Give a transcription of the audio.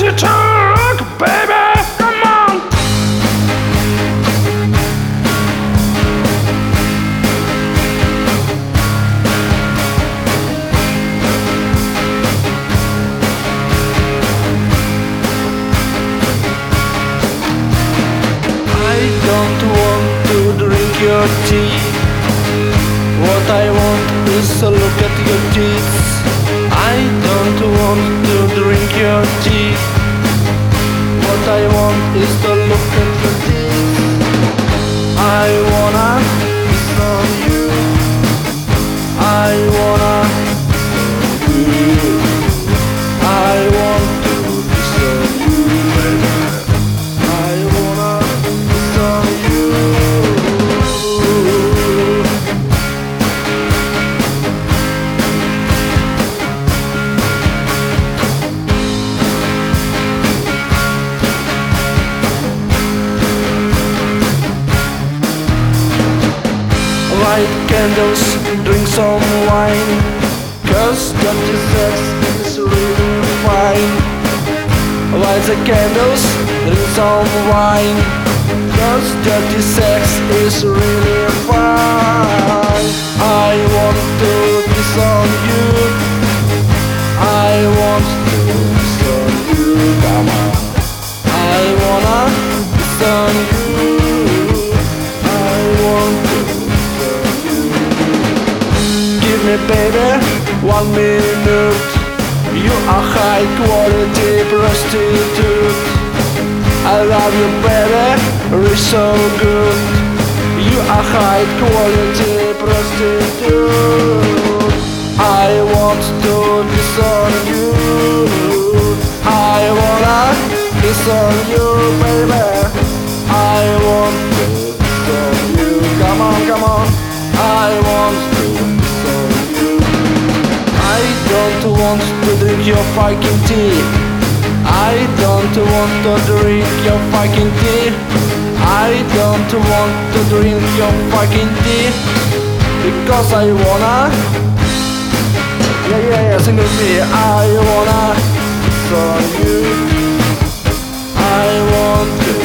to talk, baby, come on. I don't want to drink your tea. What I want is to look at your teeth. I don't want to drink your tea. What I want is to look at your teeth. I wanna kiss on you. I wanna you. I want to kiss on you, baby. I wanna kiss on you. Light candles, drink some wine, 'cause dirty sex is really fine. Light the candles, drink some wine, 'cause dirty sex is really fine. I want to kiss on you. I want to kiss on you, come on. I wanna kiss on you. I want to. Baby, 1 minute. You are high quality prostitute. I love you, baby, you're so good. You are high quality prostitute. I want to kiss on you. I wanna kiss on you, baby. I want to kiss on you. Come on, come on. I want to. I don't want to drink your fucking tea. I don't want to drink your fucking tea. I don't want to drink your fucking tea. Because I wanna. Yeah, sing with me. I wanna kiss on you. I want to.